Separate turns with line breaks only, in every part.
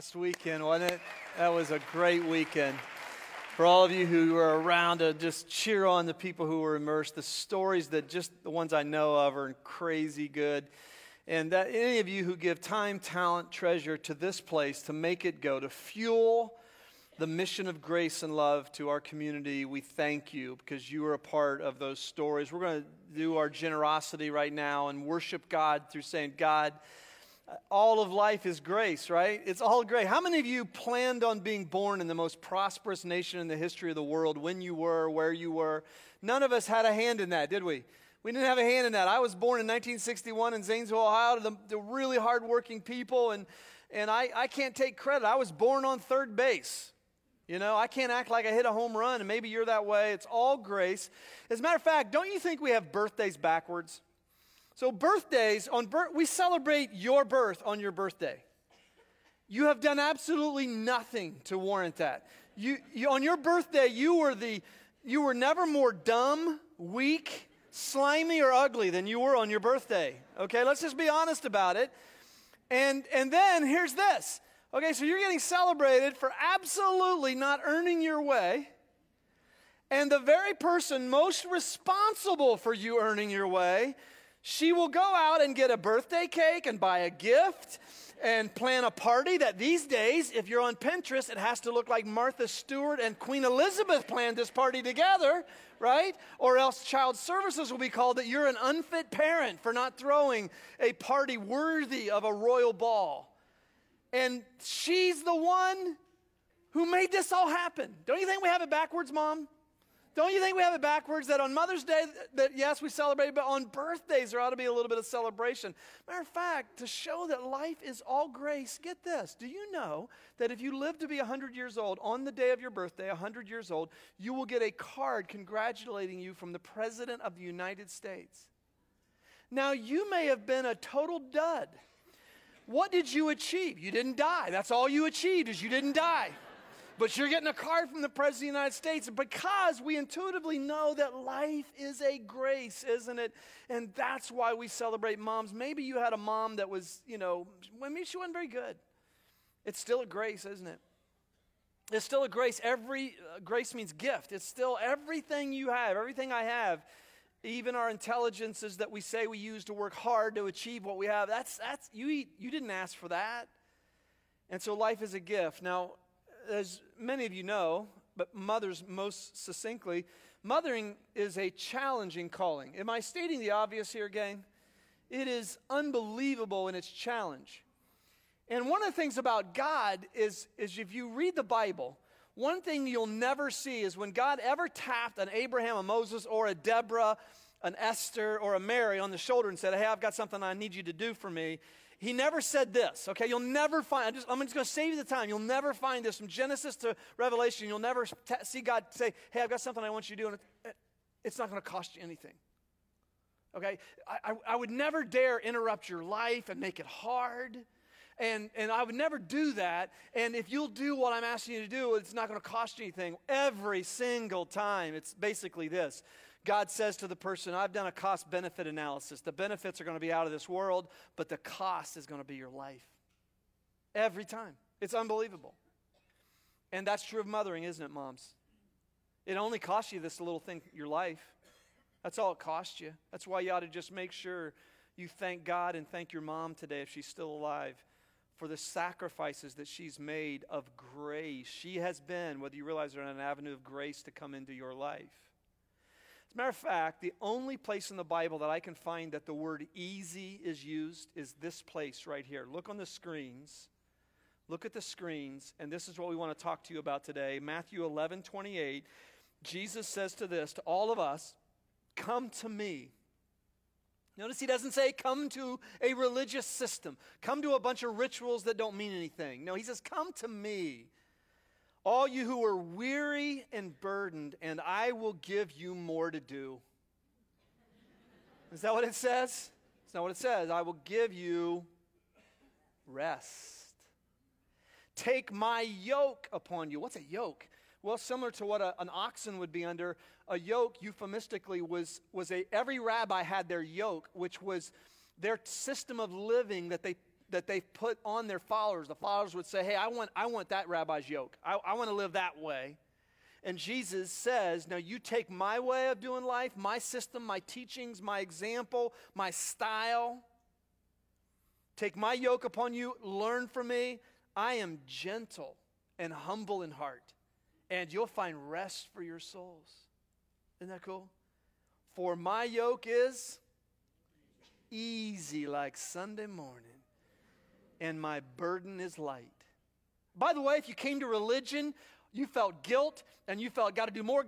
last weekend, wasn't it? That was a great weekend. For all of you who were around to just cheer on the people who were immersed, the stories that just the ones I know of are crazy good. And that any of you who give time, talent, treasure to this place to make it go, to fuel the mission of grace and love to our community, we thank you because you are a part of those stories. We're going to do our generosity right now and worship God through saying, God, all of life is grace, right? It's all great. How many of you planned on being born in the most prosperous nation in the history of the world, when you were, where you were? None of us had a hand in that, did we? We didn't have a hand in that. I was born in 1961 in Zanesville, Ohio, to the really hardworking people, and I can't take credit. I was born on third base. You know, I can't act like I hit a home run, and maybe you're that way. It's all grace. As a matter of fact, don't you think we have birthdays backwards? So birthdays, we celebrate your birth on your birthday. You have done absolutely nothing to warrant that. You on your birthday, you were never more dumb, weak, slimy, or ugly than you were on your birthday. Okay, let's just be honest about it. And then here's this. Okay, so you're getting celebrated for absolutely not earning your way. And the very person most responsible for you earning your way, she will go out and get a birthday cake and buy a gift and plan a party that these days, if you're on Pinterest, it has to look like Martha Stewart and Queen Elizabeth planned this party together, right? Or else child services will be called that you're an unfit parent for not throwing a party worthy of a royal ball. And she's the one who made this all happen. Don't you think we have it backwards, Mom? Don't you think we have it backwards that on Mother's Day, that yes, we celebrate, but on birthdays there ought to be a little bit of celebration? Matter of fact, to show that life is all grace, get this. Do you know that if you live to be 100 years old, on the day of your birthday, 100 years old, you will get a card congratulating you from the President of the United States? Now, you may have been a total dud. What did you achieve? You didn't die. That's all you achieved, is you didn't die. But you're getting a card from the President of the United States because we intuitively know that life is a grace, isn't it? And that's why we celebrate moms. Maybe you had a mom that was, maybe she wasn't very good. It's still a grace, isn't it? It's still a grace. Every grace means gift. It's still everything you have, everything I have, even our intelligences that we say we use to work hard to achieve what we have. That's you didn't ask for that. And so life is a gift. Now, as many of you know, but mothers most succinctly, mothering is a challenging calling. Am I stating the obvious here, gang? It is unbelievable in its challenge. And one of the things about God is if you read the Bible, one thing you'll never see is when God ever tapped an Abraham, a Moses, or a Deborah, an Esther, or a Mary on the shoulder and said, hey, I've got something I need you to do for me. He never said this, okay? You'll never find, I'm just going to save you the time. You'll never find this from Genesis to Revelation. You'll never see God say, hey, I've got something I want you to do, and it's not going to cost you anything, okay? I would never dare interrupt your life and make it hard, and I would never do that, and if you'll do what I'm asking you to do, it's not going to cost you anything. Every single time, it's basically this. God says to the person, I've done a cost-benefit analysis. The benefits are going to be out of this world, but the cost is going to be your life. Every time. It's unbelievable. And that's true of mothering, isn't it, moms? It only costs you this little thing, your life. That's all it costs you. That's why you ought to just make sure you thank God and thank your mom today, if she's still alive, for the sacrifices that she's made of grace. She has been, whether you realize it or not, an avenue of grace to come into your life. As a matter of fact, the only place in the Bible that I can find that the word easy is used is this place right here. Look on the screens. Look at the screens, and this is what we want to talk to you about today. Matthew 11:28. Jesus says to all of us, come to me. Notice he doesn't say come to a religious system. Come to a bunch of rituals that don't mean anything. No, he says come to me. All you who are weary and burdened, and I will give you more to do. Is that what it says? It's not what it says. I will give you rest. Take my yoke upon you. What's a yoke? Well, similar to what an oxen would be under, a yoke euphemistically was every rabbi had their yoke, which was their system of living that they that they've put on their followers. The followers would say, hey, I want that rabbi's yoke. I want to live that way. And Jesus says, now you take my way of doing life, my system, my teachings, my example, my style. Take my yoke upon you, learn from me. I am gentle and humble in heart, and you'll find rest for your souls. Isn't that cool? For my yoke is easy like Sunday morning, and my burden is light. By the way, if you came to religion, you felt guilt, and you felt, got to do more,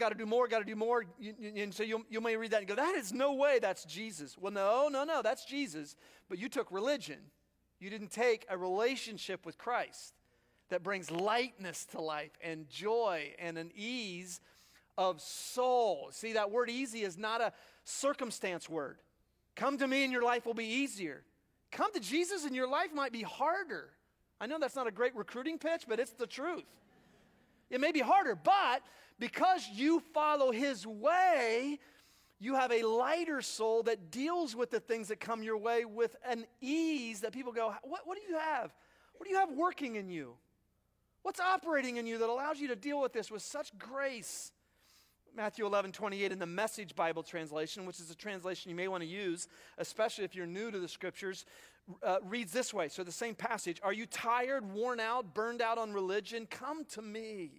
and so you may read that and go, that is no way that's Jesus. Well, no, that's Jesus, but you took religion. You didn't take a relationship with Christ that brings lightness to life and joy and an ease of soul. See, that word easy is not a circumstance word. Come to me and your life will be easier. Come to Jesus and your life might be harder. I know that's not a great recruiting pitch, but it's the truth. It may be harder, but because you follow his way, you have a lighter soul that deals with the things that come your way with an ease that people go, what do you have? What do you have working in you? What's operating in you that allows you to deal with this with such grace? Matthew 11:28 in the Message Bible translation, which is a translation you may want to use, especially if you're new to the scriptures, reads this way. So the same passage, are you tired, worn out, burned out on religion? Come to me.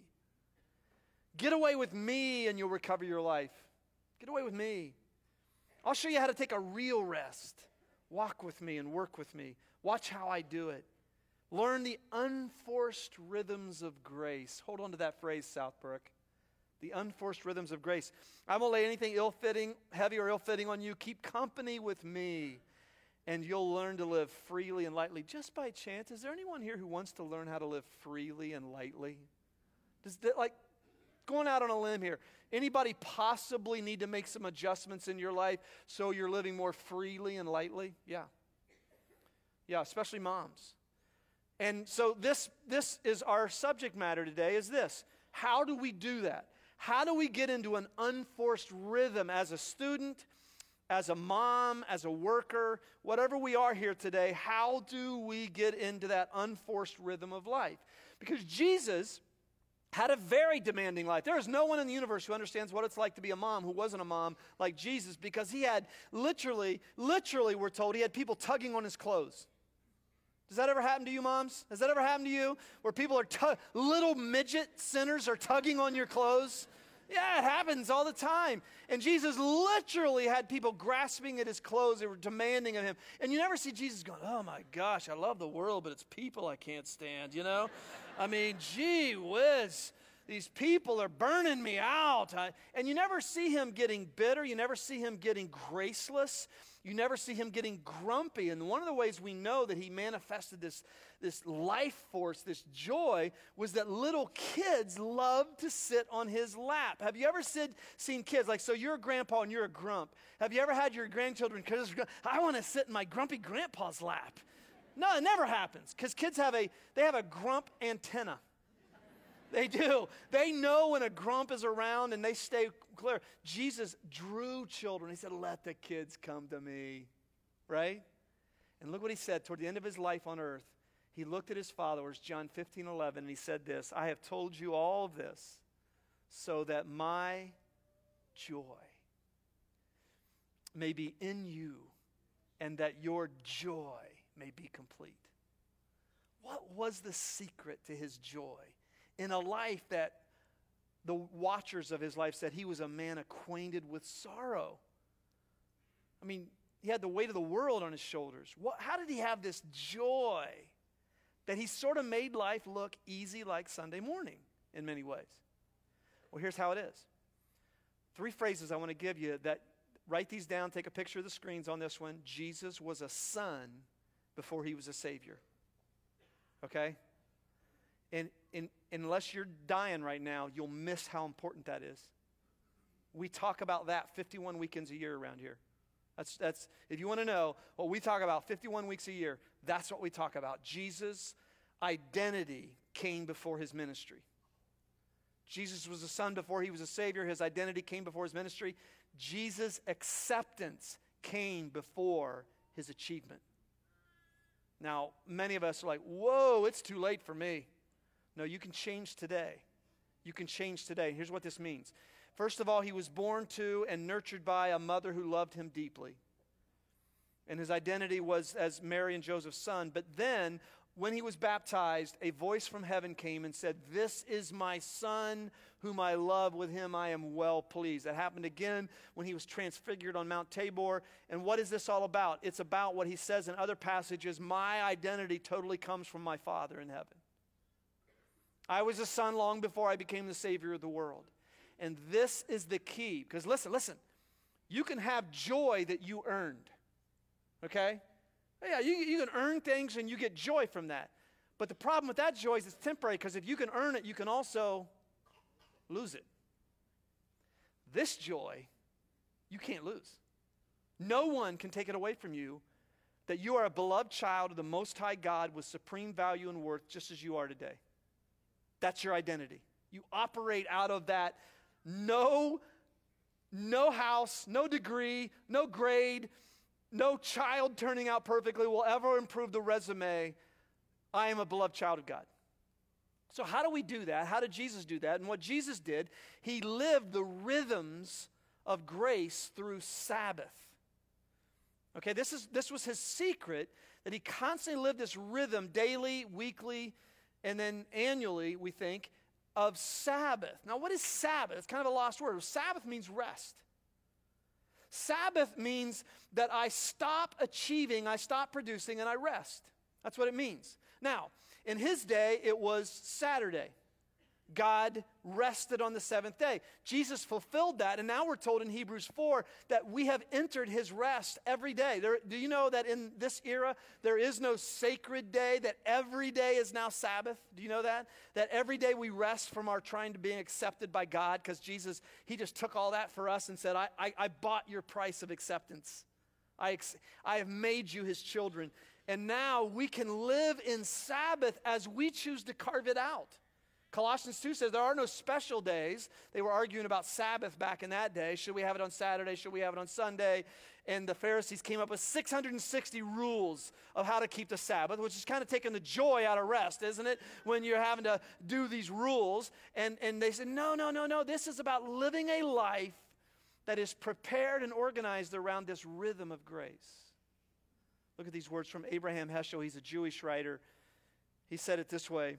Get away with me and you'll recover your life. Get away with me. I'll show you how to take a real rest. Walk with me and work with me. Watch how I do it. Learn the unforced rhythms of grace. Hold on to that phrase, Southbrook. The unforced rhythms of grace. I won't lay anything ill-fitting, heavy or ill-fitting on you. Keep company with me, and you'll learn to live freely and lightly. Just by chance, is there anyone here who wants to learn how to live freely and lightly? Going out on a limb here, anybody possibly need to make some adjustments in your life so you're living more freely and lightly? Yeah, especially moms. And so this is our subject matter today, is this. How do we do that? How do we get into an unforced rhythm as a student, as a mom, as a worker, whatever we are here today? How do we get into that unforced rhythm of life? Because Jesus had a very demanding life. There is no one in the universe who understands what it's like to be a mom who wasn't a mom like Jesus, because he had literally, we're told, he had people tugging on his clothes. Does that ever happen to you, moms? Has that ever happened to you? Where people are, little midget sinners are tugging on your clothes? Yeah, it happens all the time. And Jesus literally had people grasping at his clothes. They were demanding of him. And you never see Jesus going, oh my gosh, I love the world, but it's people I can't stand, you know? I mean, gee whiz, these people are burning me out. And you never see him getting bitter. You never see him getting graceless. You never see him getting grumpy. And one of the ways we know that he manifested this life force, this joy, was that little kids loved to sit on his lap. Have you ever seen kids, like, so you're a grandpa and you're a grump. Have you ever had your grandchildren, I want to sit in my grumpy grandpa's lap? No, it never happens, because kids have a grump antenna. They do. They know when a grump is around and they stay clear. Jesus drew children. He said, let the kids come to me, right? And look what he said toward the end of his life on earth. He looked at his followers, John 15:11, and he said this, I have told you all of this so that my joy may be in you and that your joy may be complete. What was the secret to his joy? In a life that the watchers of his life said he was a man acquainted with sorrow. I mean, he had the weight of the world on his shoulders. How did he have this joy that he sort of made life look easy like Sunday morning in many ways? Well, here's how it is. 3 phrases I want to give you that, write these down, take a picture of the screens on this one. Jesus was a son before he was a savior. Okay? And unless you're dying right now, you'll miss how important that is. We talk about that 51 weekends a year around here. That's if you want to know what we talk about 51 weeks a year, that's what we talk about. Jesus' identity came before his ministry. Jesus was a son before he was a savior. His identity came before his ministry. Jesus' acceptance came before his achievement. Now, many of us are like, whoa, it's too late for me. No, you can change today. You can change today. Here's what this means. First of all, he was born to and nurtured by a mother who loved him deeply. And his identity was as Mary and Joseph's son. But then, when he was baptized, a voice from heaven came and said, "This is my son whom I love. With him I am well pleased." That happened again when he was transfigured on Mount Tabor. And what is this all about? It's about what he says in other passages, my identity totally comes from my Father in heaven. I was a son long before I became the Savior of the world. And this is the key. Because listen, you can have joy that you earned. Okay? Yeah, you can earn things and you get joy from that. But the problem with that joy is it's temporary, because if you can earn it, you can also lose it. This joy, you can't lose. No one can take it away from you, that you are a beloved child of the Most High God with supreme value and worth, just as you are today. That's your identity. You operate out of that. No house, no degree, no grade, no child turning out perfectly will ever improve the resume. I am a beloved child of God. So how do we do that? How did Jesus do that? And what Jesus did, he lived the rhythms of grace through Sabbath. Okay, this was his secret, that he constantly lived this rhythm daily, weekly, and then annually, we think, of Sabbath. Now, what is Sabbath? It's kind of a lost word. Sabbath means rest. Sabbath means that I stop achieving, I stop producing, and I rest. That's what it means. Now, in his day, it was Saturday. God rested on the seventh day. Jesus fulfilled that, and now we're told in Hebrews 4 that we have entered his rest every day. Do you know that in this era, there is no sacred day, that every day is now Sabbath? Do you know that? That every day we rest from our trying to be accepted by God, because Jesus, he just took all that for us and said, I bought your price of acceptance. I have made you his children. And now we can live in Sabbath as we choose to carve it out. Colossians 2 says there are no special days. They were arguing about Sabbath back in that day. Should we have it on Saturday? Should we have it on Sunday? And the Pharisees came up with 660 rules of how to keep the Sabbath, which is kind of taking the joy out of rest, isn't it? When you're having to do these rules. And they said, no. This is about living a life that is prepared and organized around this rhythm of grace. Look at these words from Abraham Heschel. He's a Jewish writer. He said it this way.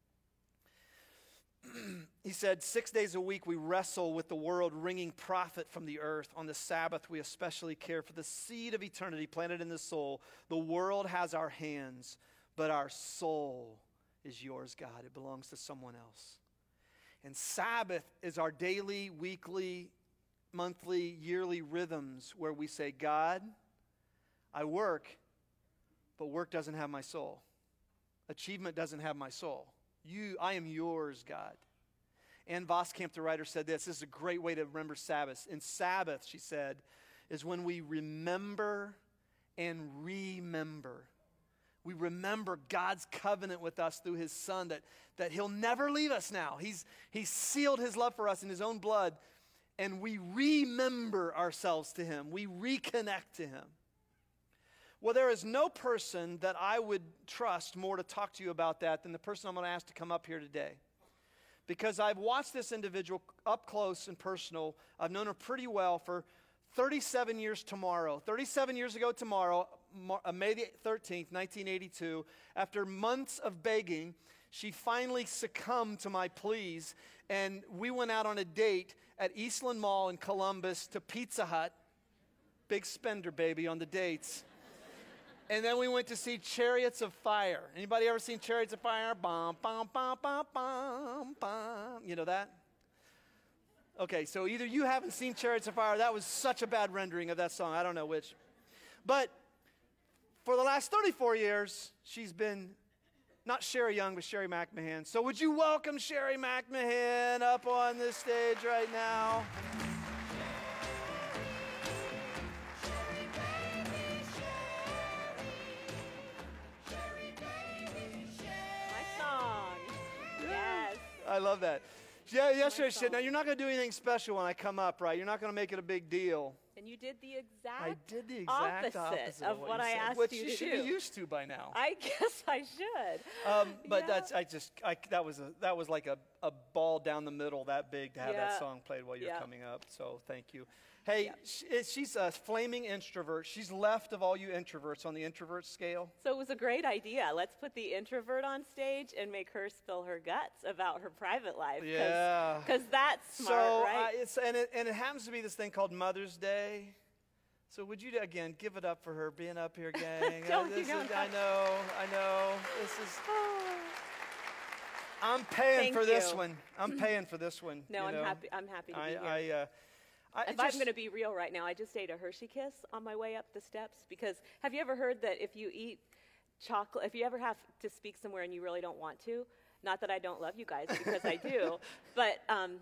He said, 6 days a week we wrestle with the world, wringing profit from the earth. On the Sabbath we especially care for the seed of eternity planted in the soul. The world has our hands, but our soul is yours, God. It belongs to someone else. And Sabbath is our daily, weekly, monthly, yearly rhythms where we say, God, I work, but work doesn't have my soul. Achievement doesn't have my soul. I am yours, God. Ann Voskamp, the writer, said this. This is a great way to remember Sabbath. In Sabbath, she said, is when we remember and remember. We remember God's covenant with us through his Son, that he'll never leave us now. He's sealed his love for us in his own blood, and we remember ourselves to him. We reconnect to him. Well, there is no person that I would trust more to talk to you about that than the person I'm going to ask to come up here today. Because I've watched this individual up close and personal. I've known her pretty well for 37 years tomorrow. 37 years ago tomorrow, May the 13th, 1982, after months of begging, she finally succumbed to my pleas, and we went out on a date at Eastland Mall in Columbus to Pizza Hut. Big spender, baby, on the dates. And then we went to see Chariots of Fire. Anybody ever seen Chariots of Fire? Bum, bum, bum, bum, bum, bum. You know that? Okay, so either you haven't seen Chariots of Fire, that was such a bad rendering of that song. I don't know which. But for the last 34 years, she's been not Sherry Young, but Sherry McMahon. So would you welcome Sherry McMahon up on this stage right now? I love that. Yeah, yesterday she said, now you're not going to do anything special when I come up, right? You're not going to make it a big deal.
And you did the exact
I did the exact opposite
of what
you
I
said,
asked
which
you
you
to
should
do.
be used to by now.
I guess I should.
But
Yeah.
that was like a ball down the middle that big to have
Yeah.
that song played while you're
Yeah.
coming up. So thank you. Hey,
Yeah.
she's a flaming introvert. She's left of all you introverts on the introvert scale.
So it was a great idea. Let's put the introvert on stage and make her spill her guts about her private life.
Yeah.
Because that's smart,
So
right?
it happens to be this thing called Mother's Day. So would you again give it up for her being up here, gang?
Don't you don't.
I know. This is. I'm paying
Thank
for this
you.
one. I'm paying for this one.
No,
you
I'm
know?
happy. I'm happy to be here.
I
If I'm going to be real right now, I just ate a Hershey Kiss on my way up the steps because have you ever heard that if you eat chocolate, if you ever have to speak somewhere and you really don't want to, not that I don't love you guys because I do, but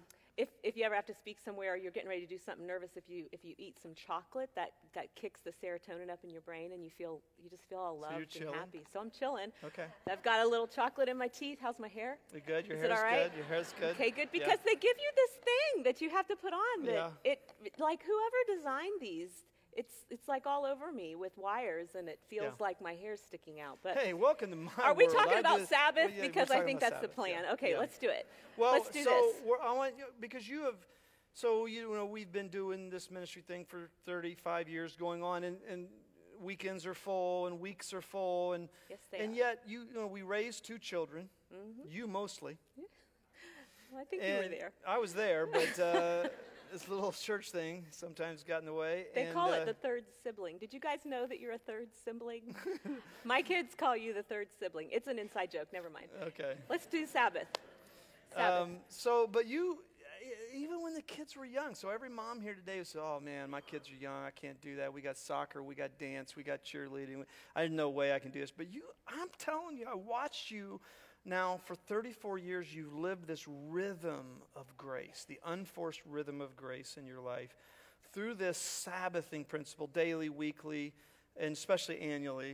if you ever have to speak somewhere or you're getting ready to do something nervous, if you eat some chocolate, that kicks the serotonin up in your brain and you just feel all
So you're
loved and
chilling?
happy. So I'm chilling.
Okay.
I've got a little chocolate in my teeth. How's my hair?
You good? Your
Is it
hair's
all right?
good. Your hair's good.
Okay, good.
Yeah.
Because they give you this thing that you have to put on. That
Yeah.
like whoever designed these, it's like all over me with wires, and it feels
Yeah.
like my hair's sticking out. But
Hey, welcome to my
are we
world.
talking
I
about
just-
Sabbath?
well, yeah, we're
Because I
talking
think
about
that's the
Sabbath,
plan.
yeah.
Okay,
Yeah.
let's do it.
Well,
Let's do
so
this.
I want you because you have. So you know we've been doing this ministry thing for 35 years going on, and weekends are full and weeks are full, and
Yes, they
and
are.
yet you know we raised 2 children,
Mm-hmm.
you mostly.
Well, I think you were
And
there.
I was there, but this little church thing sometimes got in the way.
They
and,
call it the third sibling. Did you guys know that you're a third sibling? My kids call you the third sibling. It's an inside joke. Never mind.
Okay.
Let's do Sabbath. Sabbath.
But you, even when the kids were young, so every mom here today would say, oh man, my kids are young, I can't do that. We got soccer, we got dance, we got cheerleading. I had no way I can do this. But I'm telling you, I watched you now for 34 years, you've lived this rhythm of grace, the unforced rhythm of grace in your life through this Sabbathing principle, daily, weekly, and especially annually.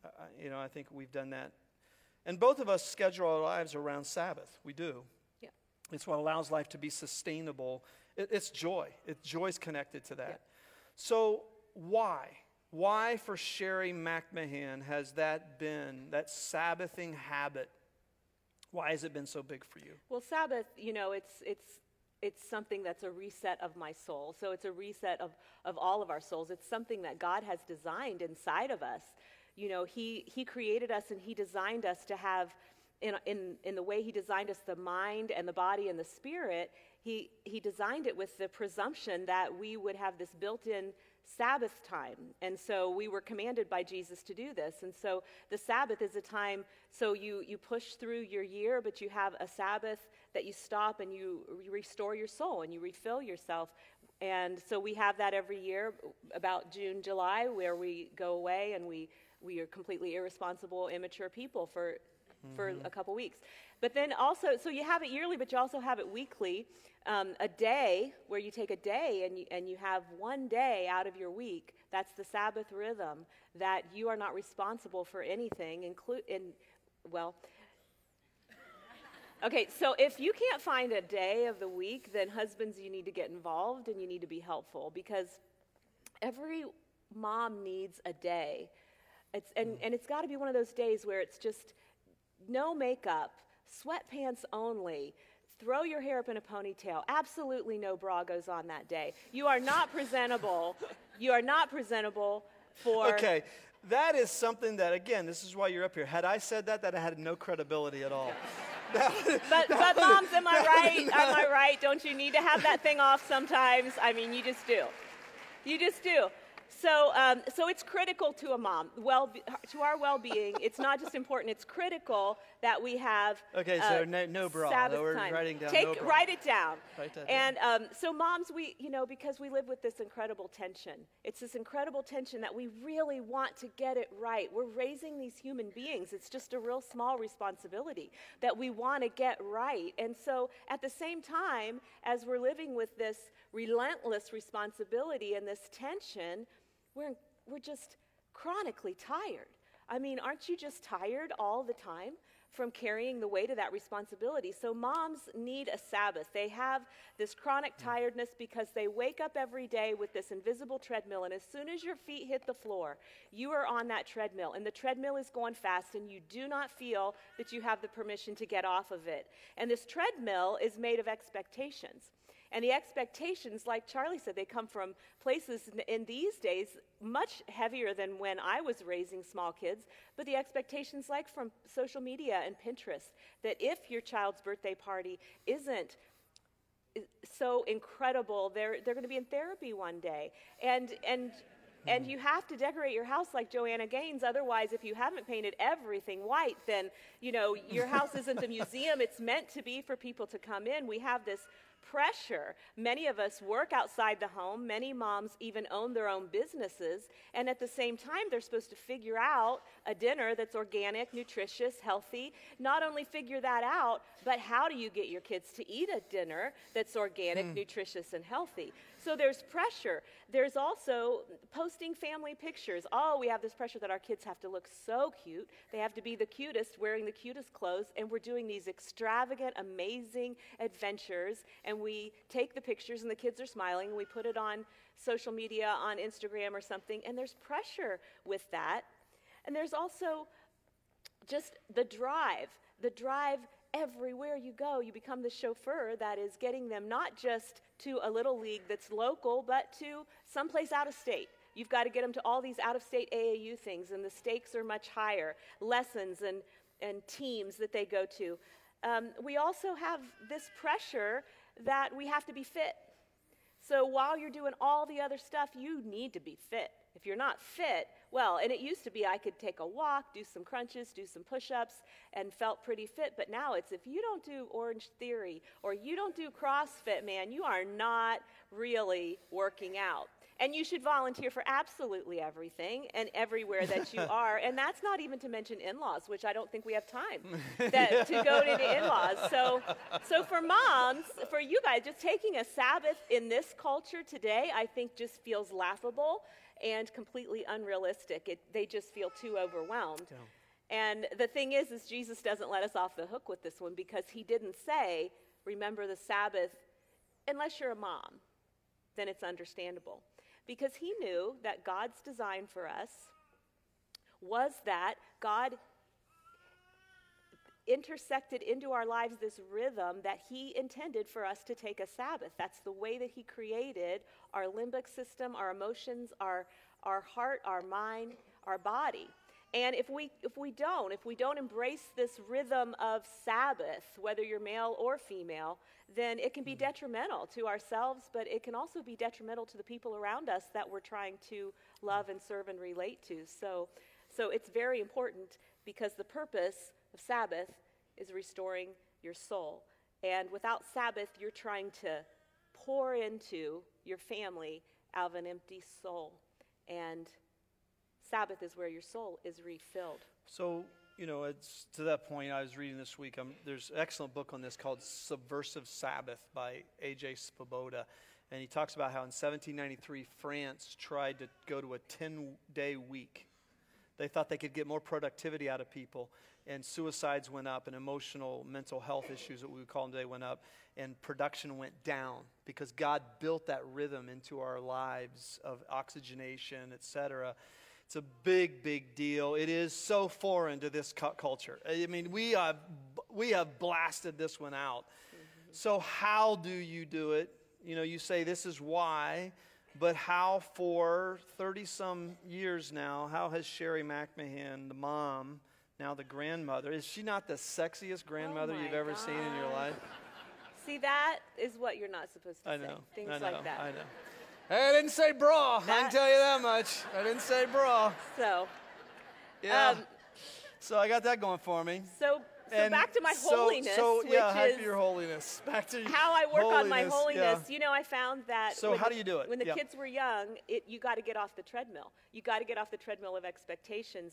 I think we've done that. And both of us schedule our lives around Sabbath. We do.
Yeah.
It's what allows life to be sustainable. It's joy. Joy's connected to that.
Yeah.
So why? Why for Sherry McMahon has that been, that Sabbathing habit, why has it been so big for you?
Well, Sabbath, it's something that's a reset of my soul. So it's a reset of all of our souls. It's something that God has designed inside of us. You know, He created us and He designed us to have, in the way He designed us, the mind and the body and the spirit, He designed it with the presumption that we would have this built-in Sabbath time. And so we were commanded by Jesus to do this. And so the Sabbath is a time, so you push through your year, but you have a Sabbath that you stop and you restore your soul and you refill yourself. And so we have that every year, about June, July, where we go away and we are completely irresponsible, immature people for a couple weeks. But then also, so you have it yearly, but you also have it weekly. A day where you take a day and you have one day out of your week. That's the Sabbath rhythm, that you are not responsible for anything, okay, so if you can't find a day of the week, then husbands, you need to get involved and you need to be helpful, because every mom needs a day. And it's got to be one of those days where it's just no makeup, sweatpants only, throw your hair up in a ponytail. Absolutely no bra goes on that day. You are not presentable. You are not presentable for...
Okay, that is something that, again, this is why you're up here. Had I said that I had no credibility at all.
But moms, am I right? Am I right? Don't you need to have that thing off sometimes? I mean, you just do. You just do. So it's critical to a mom, to our well-being. It's not just important; it's critical that we have.
Okay, so no bra.
Sabbath
We're
time.
writing down no bra.
Write it down.
Write that
and so moms, because we live with this incredible tension. It's this incredible tension that we really want to get it right. We're raising these human beings. It's just a real small responsibility that we want to get right. And so at the same time, as we're living with this relentless responsibility and this tension, we're just chronically tired. I mean, aren't you just tired all the time from carrying the weight of that responsibility. So moms need a Sabbath. They have this chronic tiredness because they wake up every day with this invisible treadmill, and as soon as your feet hit the floor, you are on that treadmill, and the treadmill is going fast, and you do not feel that you have the permission to get off of it. And this treadmill is made of expectations. And the expectations, like Charlie said, they come from places in these days much heavier than when I was raising small kids, but the expectations like from social media and Pinterest, that if your child's birthday party isn't so incredible, they're going to be in therapy one day. And you have to decorate your house like Joanna Gaines. Otherwise, if you haven't painted everything white, then, your house isn't a museum. It's meant to be for people to come in. We have this pressure. Many of us work outside the home. Many moms even own their own businesses. And at the same time, they're supposed to figure out a dinner that's organic, nutritious, healthy. Not only figure that out, but how do you get your kids to eat a dinner that's organic, nutritious, and healthy? So there's pressure. There's also posting family pictures. Oh, we have this pressure that our kids have to look so cute. They have to be the cutest, wearing the cutest clothes, and we're doing these extravagant, amazing adventures, and we take the pictures, and the kids are smiling, and we put it on social media, on Instagram or something, and there's pressure with that. And there's also just the drive everywhere you go. You become the chauffeur that is getting them not just to a little league that's local, but to someplace out of state. You've got to get them to all these out-of-state AAU things, and the stakes are much higher, lessons and teams that they go to. We also have this pressure that we have to be fit. So while you're doing all the other stuff, you need to be fit. If you're not fit, well, and it used to be I could take a walk, do some crunches, do some push-ups, and felt pretty fit. But now it's if you don't do Orange Theory or you don't do CrossFit, man, you are not really working out. And you should volunteer for absolutely everything and everywhere that you are. And that's not even to mention in-laws, which I don't think we have time to go to the in-laws. So for moms, for you guys, just taking a Sabbath in this culture today, I think just feels laughable and completely unrealistic. They just feel too overwhelmed. Yeah. And the thing is Jesus doesn't let us off the hook with this one, because he didn't say, remember the Sabbath, unless you're a mom. Then it's understandable. Because he knew that God's design for us was that God intersected into our lives this rhythm that he intended for us to take a Sabbath. That's the way that he created our limbic system, our emotions, our heart, our mind, our body. And if we don't embrace this rhythm of Sabbath, whether you're male or female, then it can be detrimental to ourselves, but it can also be detrimental to the people around us that we're trying to love and serve and relate to. So it's very important, because the purpose of Sabbath is restoring your soul. And without Sabbath, you're trying to pour into your family out of an empty soul. And Sabbath is where your soul is refilled.
So, it's to that point I was reading this week. There's an excellent book on this called Subversive Sabbath by A.J. Svoboda. And he talks about how in 1793, France tried to go to a 10-day week. They thought they could get more productivity out of people. And suicides went up, and emotional, mental health issues, that we would call them today, went up. And production went down, because God built that rhythm into our lives of oxygenation, etc. It's a big, big deal. It is so foreign to this culture. I mean, we have blasted this one out. Mm-hmm. So how do you do it? You say this is why, but how for 30-some years now, how has Sherry McMahon, the mom, now the grandmother, is she not the sexiest grandmother you've ever seen in your life?
See, that is what you're not supposed to say. Things like that.
I know. I didn't say bra. I can tell you that much. I didn't say bra.
So,
yeah. So I got that going for me.
So back to my holiness.
Hi for your holiness. Back to
how I work on my holiness. Yeah. I found that.
So how do you do it?
When the kids were young, you got to get off the treadmill. You got to get off the treadmill of expectations.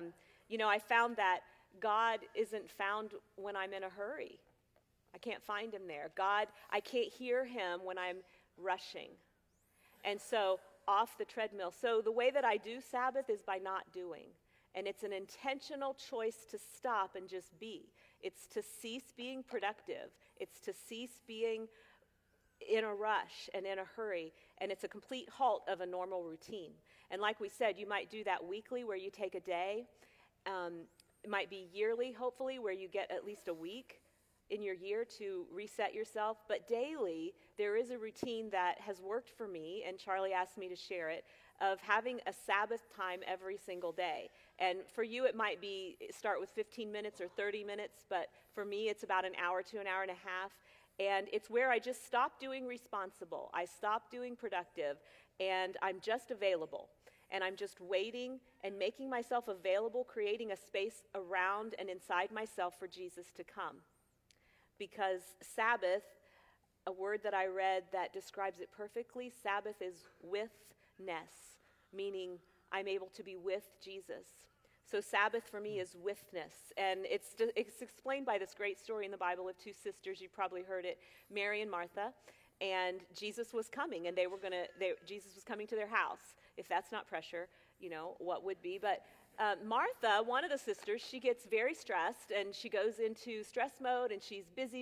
I found that God isn't found when I'm in a hurry. I can't find him there. I can't hear him when I'm rushing. And so off the treadmill. So the way that I do Sabbath is by not doing. And it's an intentional choice to stop and just be. It's to cease being productive. It's to cease being in a rush and in a hurry. And it's a complete halt of a normal routine. And like we said, you might do that weekly where you take a day. It might be yearly, hopefully, where you get at least a week in your year to reset yourself. But daily, there is a routine that has worked for me, and Charlie asked me to share it, of having a Sabbath time every single day. And for you, it might be start with 15 minutes or 30 minutes, but for me, it's about an hour to an hour and a half. And it's where I just stop doing responsible. I stop doing productive, and I'm just available. And I'm just waiting and making myself available, creating a space around and inside myself for Jesus to come. Because Sabbath, a word that I read that describes it perfectly, Sabbath is withness, meaning I'm able to be with Jesus. So Sabbath for me is withness. And it's explained by this great story in the Bible of two sisters. You probably heard it, Mary and Martha. And Jesus was coming, and Jesus was coming to their house. If that's not pressure, what would be? But Martha, one of the sisters, she gets very stressed, and she goes into stress mode, and she's busy.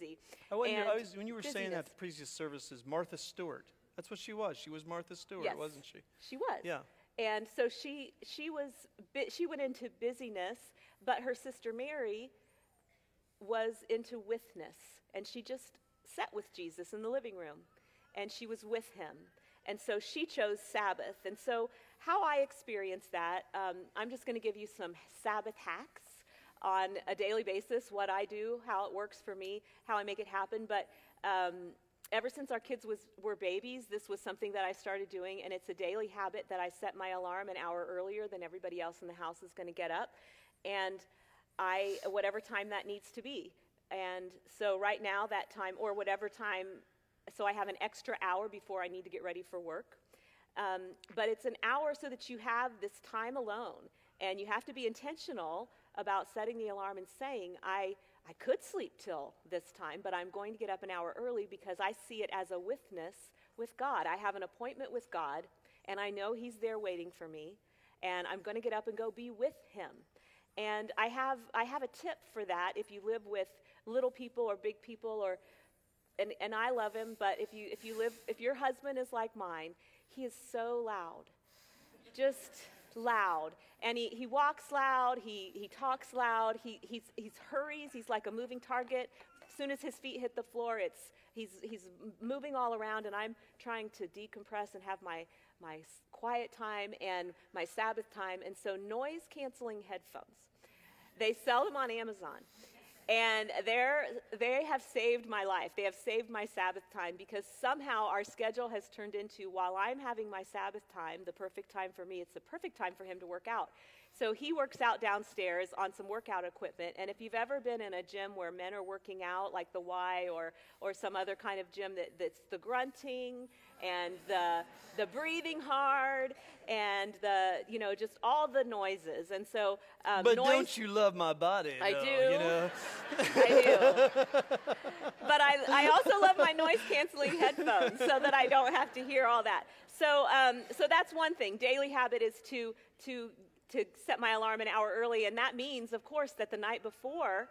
When you were saying that the previous services, Martha Stewart, that's what she was. She was Martha Stewart,
yes,
wasn't she?
She was.
Yeah.
And so she went into busyness, but her sister Mary was into withness, and she just sat with Jesus in the living room, and she was with him. And so she chose Sabbath. And so how I experience that, I'm just going to give you some Sabbath hacks on a daily basis, what I do, how it works for me, how I make it happen. But ever since our kids were babies, this was something that I started doing, and it's a daily habit that I set my alarm an hour earlier than everybody else in the house is going to get up, and whatever time that needs to be. And so right now, that time, or whatever time, so I have an extra hour before I need to get ready for work. But it's an hour so that you have this time alone. And you have to be intentional about setting the alarm and saying, I could sleep till this time, but I'm going to get up an hour early because I see it as a witness with God. I have an appointment with God, and I know he's there waiting for me, and I'm going to get up and go be with him. And I have a tip for that if you live with little people or big people, and I love him, but if your husband is like mine, he is so loud, just loud, and he walks loud, he talks loud, he hurries, he's like a moving target. As soon as his feet hit the floor, he's moving all around, and I'm trying to decompress and have my quiet time and my Sabbath time. And so noise canceling headphones, they sell them on Amazon. And they have saved my life. They have saved my Sabbath time, because somehow our schedule has turned into, while I'm having my Sabbath time, the perfect time for me, it's the perfect time for him to work out. So he works out downstairs on some workout equipment. And if you've ever been in a gym where men are working out, like the Y or some other kind of gym that's the grunting and the breathing hard and just all the noises. And so
but don't you love my body?
I
though,
do. I do. But I also love my noise canceling headphones so that I don't have to hear all that. So that's one thing. Daily habit is to set my alarm an hour early, and that means, of course, that the night before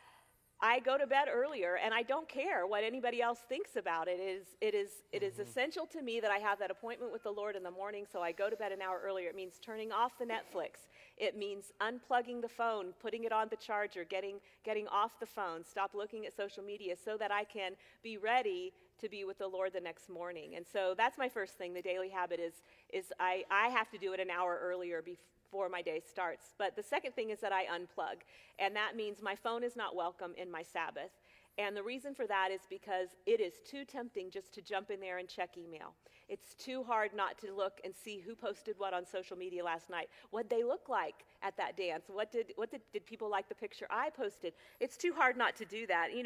I go to bed earlier, and I don't care what anybody else thinks about it. It is essential to me that I have that appointment with the Lord in the morning, so I go to bed an hour earlier. It means turning off the Netflix. It means unplugging the phone, putting it on the charger, getting off the phone, stop looking at social media so that I can be ready to be with the Lord the next morning. And so that's my first thing. The daily habit is I have to do it an hour earlier before my day starts. But the second thing is that I unplug, and that means my phone is not welcome in my Sabbath. And the reason for that is because it is too tempting just to jump in there and check email. It's too hard not to look and see who posted what on social media last night. What'd they look like at that dance? Did people like the picture I posted? It's too hard not to do that.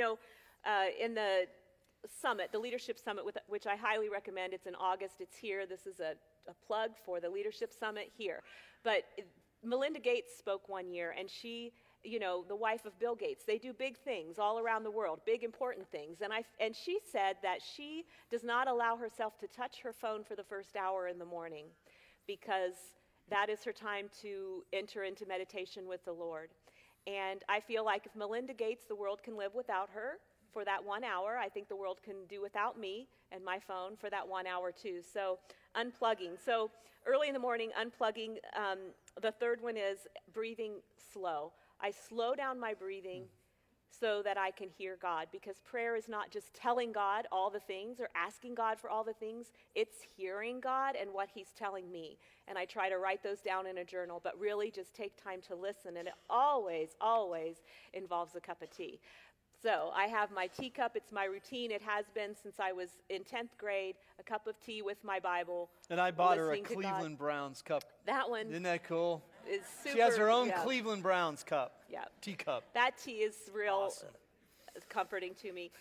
In the summit, the Leadership Summit, which I highly recommend, it's in August, it's here. This is a plug for the Leadership Summit here. But Melinda Gates spoke one year, and she, the wife of Bill Gates, they do big things all around the world, big important things. And she said that she does not allow herself to touch her phone for the first hour in the morning because that is her time to enter into meditation with the Lord. And I feel like if Melinda Gates, the world can live without her for that 1 hour. I think the world can do without me and my phone for that 1 hour too. So unplugging. So early in the morning, unplugging. The third one is breathing slow. I slow down my breathing so that I can hear God, because prayer is not just telling God all the things or asking God for all the things. It's hearing God and what he's telling me. And I try to write those down in a journal, but really just take time to listen. And it always, always involves a cup of tea. So I have my teacup. It's my routine. It has been since I was in 10th grade, a cup of tea with my Bible.
And I bought her a Cleveland Browns cup.
That one.
Isn't that cool?
Is super,
she has her own Cleveland Browns cup.
Yeah.
Teacup.
That tea is real
awesome.
Comforting to me.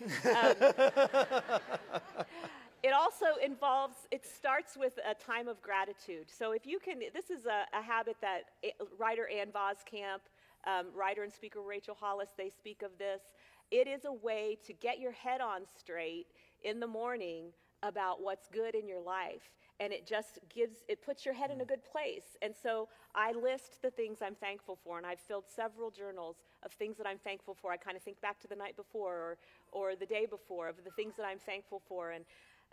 It also involves, it starts with a time of gratitude. So if you can, this is a habit that writer Ann Voskamp, writer and speaker Rachel Hollis, they speak of this. It is a way to get your head on straight in the morning about what's good in your life. And it just it puts your head in a good place. And so I list the things I'm thankful for, and I've filled several journals of things that I'm thankful for. I kind of think back to the night before or the day before of the things that I'm thankful for. And,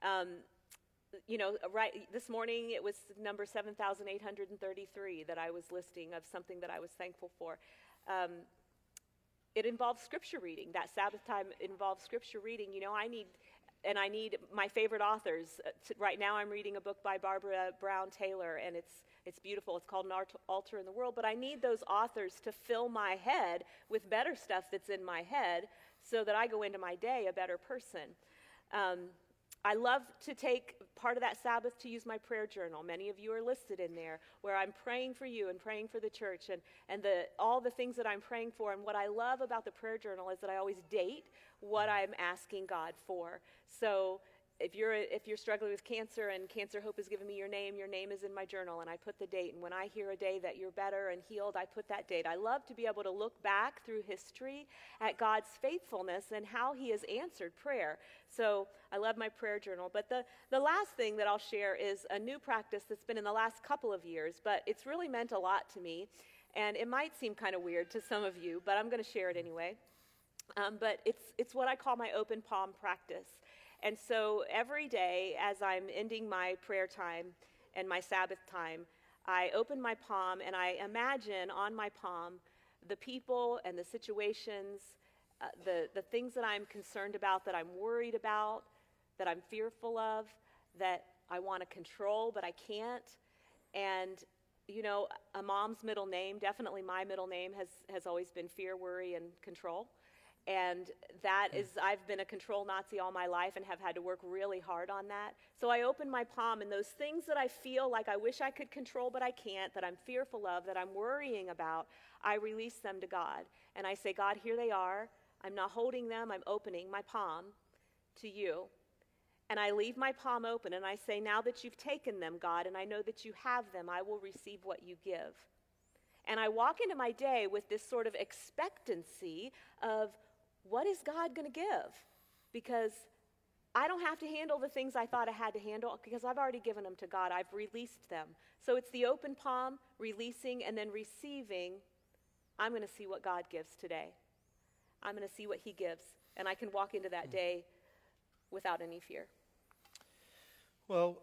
right this morning it was number 7,833 that I was listing of something that I was thankful for. It involves scripture reading. That Sabbath time involves scripture reading. I need my favorite authors. Right now I'm reading a book by Barbara Brown Taylor, and it's beautiful. It's called An Altar in the World. But I need those authors to fill my head with better stuff that's in my head so that I go into my day a better person. I love to take part of that Sabbath to use my prayer journal. Many of you are listed in there, where I'm praying for you and praying for the church and all the things that I'm praying for. And what I love about the prayer journal is that I always date what I'm asking God for. So if you're struggling with cancer and Cancer Hope has given me your name is in my journal, and I put the date. And when I hear a day that you're better and healed, I put that date. I love to be able to look back through history at God's faithfulness and how he has answered prayer. So I love my prayer journal. But the last thing that I'll share is a new practice that's been in the last couple of years, but it's really meant a lot to me. And it might seem kind of weird to some of you, but I'm going to share it anyway. But it's what I call my open palm practice. And so every day as I'm ending my prayer time and my Sabbath time, I open my palm and I imagine on my palm the people and the situations, the things that I'm concerned about, that I'm worried about, that I'm fearful of, that I want to control but I can't. And a mom's middle name, definitely my middle name has always been fear, worry, and control. And that is, I've been a control Nazi all my life and have had to work really hard on that. So I open my palm, and those things that I feel like I wish I could control but I can't, that I'm fearful of, that I'm worrying about, I release them to God. And I say, God, here they are. I'm not holding them. I'm opening my palm to you. And I leave my palm open, and I say, now that you've taken them, God, and I know that you have them, I will receive what you give. And I walk into my day with this sort of expectancy of, what is God going to give? Because I don't have to handle the things I thought I had to handle, because I've already given them to God. I've released them. So it's the open palm, releasing, and then receiving. I'm going to see what God gives today. I'm going to see what he gives. And I can walk into that day without any fear.
Well,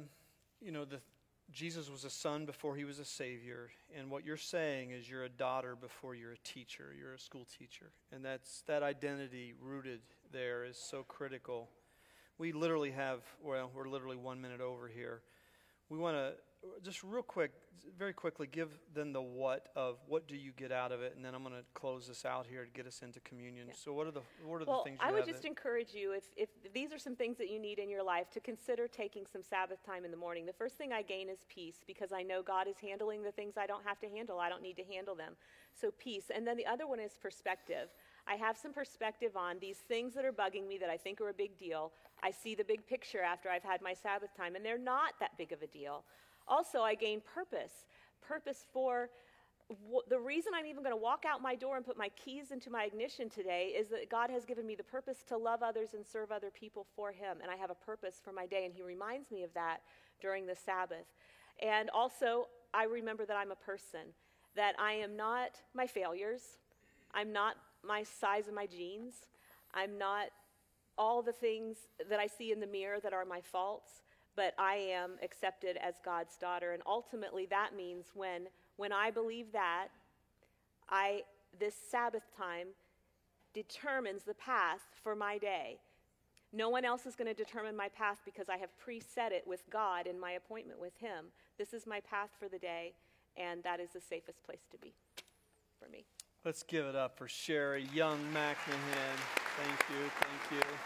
Jesus was a son before he was a savior, and what you're saying is you're a daughter before you're a teacher, you're a school teacher, and that identity rooted there is so critical. We literally we're literally 1 minute over here. We want to just very quickly give them the what do you get out of it, and then I'm going to close this out here to get us into communion. Yeah. So what are the things you
I would just encourage you, if these are some things that you need in your life, to consider taking some Sabbath time in the morning. The first thing I gain is peace, because I know God is handling the things I don't have to handle. I don't need to handle them. So peace. And then the other one is perspective. I have some perspective on these things that are bugging me that I think are a big deal. I see the big picture after I've had my Sabbath time, and they're not that big of a deal. Also, I gain purpose for the reason I'm even going to walk out my door and put my keys into my ignition today is that God has given me the purpose to love others and serve other people for him, and I have a purpose for my day, and he reminds me of that during the Sabbath. And also, I remember that I'm a person, that I am not my failures. I'm not my size of my jeans. I'm not all the things that I see in the mirror that are my faults, but I am accepted as God's daughter. And ultimately that means when I believe that, this Sabbath time determines the path for my day. No one else is going to determine my path because I have preset it with God in my appointment with Him. This is my path for the day, and that is the safest place to be for me.
Let's give it up for Sherry Young McMahon. Thank you, thank you.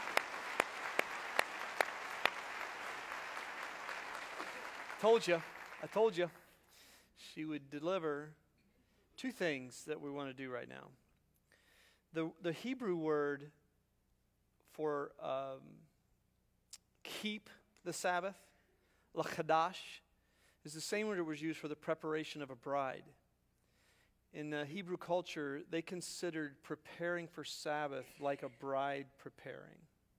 I told you, she would deliver two things that we want to do right now. The Hebrew word for keep the Sabbath, lachadash, is the same word that was used for the preparation of a bride. In the Hebrew culture, they considered preparing for Sabbath like a bride preparing.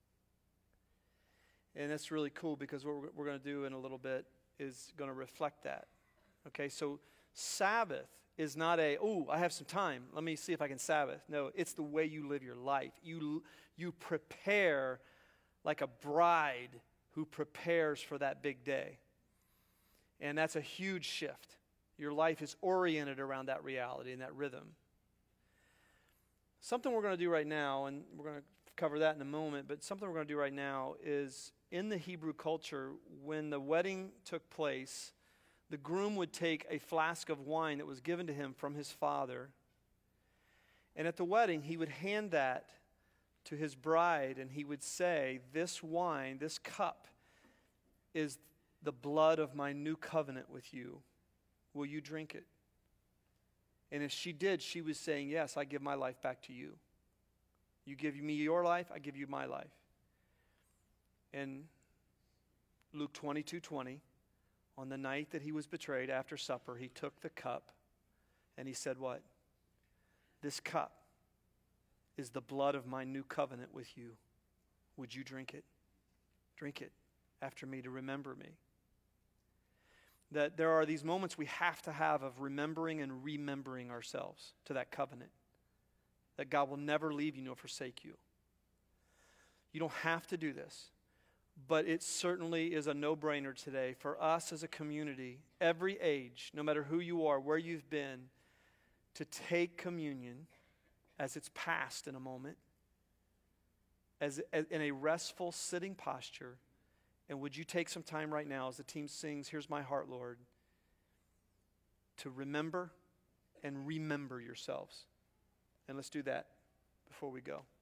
And that's really cool because what we're going to do in a little bit is going to reflect that. Okay, so Sabbath is not I have some time, let me see if I can Sabbath. No, it's the way you live your life. You prepare like a bride who prepares for that big day. And that's a huge shift. Your life is oriented around that reality and that rhythm. Something we're going to do right now, and we're going to cover that in a moment, but something we're going to do right now is in the Hebrew culture, when the wedding took place, the groom would take a flask of wine that was given to him from his father, and at the wedding, he would hand that to his bride, and he would say, "This wine, this cup, is the blood of my new covenant with you. Will you drink it?" And if she did, she was saying, "Yes, I give my life back to you. You give me your life, I give you my life." In Luke 22:20, on the night that he was betrayed after supper, he took the cup and he said what? "This cup is the blood of my new covenant with you. Would you drink it? Drink it after me to remember me." That there are these moments we have to have of remembering and remembering ourselves to that covenant. That God will never leave you nor forsake you. You don't have to do this, but it certainly is a no-brainer today for us as a community, every age, no matter who you are, where you've been, to take communion as it's passed in a moment, as in a restful sitting posture. And would you take some time right now as the team sings, "Here's My Heart, Lord," to remember and remember yourselves. And let's do that before we go.